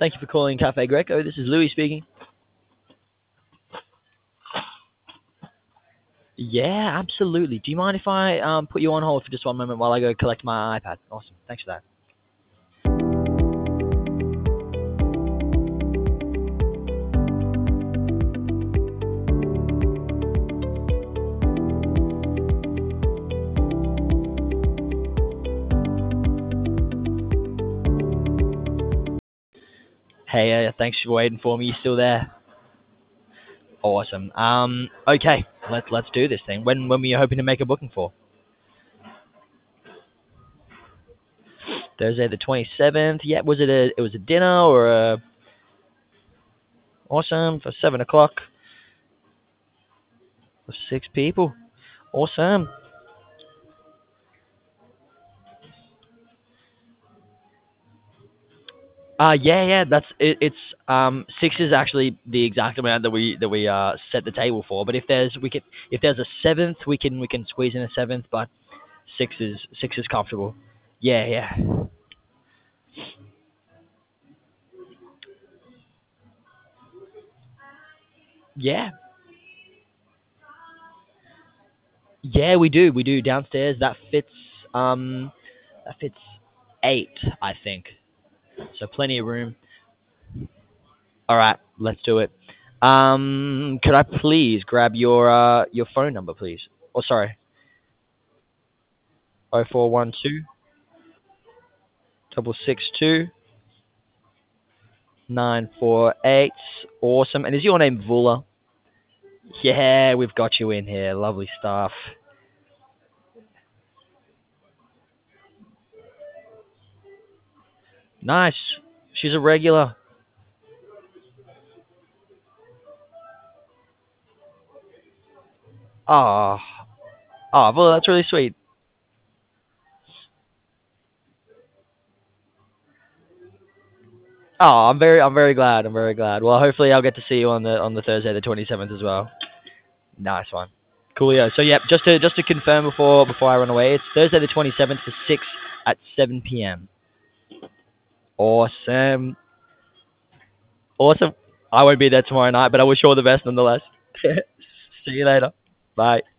Thank you for calling Cafe Greco. This is Louis speaking. Yeah, absolutely. Do you mind if I put you on hold for just one moment while I go collect my iPad? Awesome. Thanks for that. Hey, thanks for waiting for me. You still there? Awesome. Okay, let's do this thing. When were you hoping to make a booking for? Thursday the 27th. Yeah, it was a dinner or a awesome for 7 o'clock for 6 people. Awesome. Yeah, that's it. It's six is actually the exact amount that we set the table for. But if there's a seventh, we can squeeze in a seventh. But six is comfortable. Yeah, yeah, yeah, yeah. We do downstairs. That fits eight, I think. So plenty of room. All right, let's do it. Could I please grab your phone number, please? Oh, sorry, 0412 662 948. Awesome. And is your name Vula? Yeah, we've got you in here. Lovely stuff. Nice. She's a regular. Oh, oh, Vula, that's really sweet. Oh, I'm very glad. I'm very glad. Well, hopefully I'll get to see you on the Thursday the 27th as well. Nice one. Coolio. So yeah, just to confirm before I run away, it's Thursday the 27th for 6 at 7 p.m. Awesome. Awesome. I won't be there tomorrow night, but I wish you all the best nonetheless. See you later. Bye.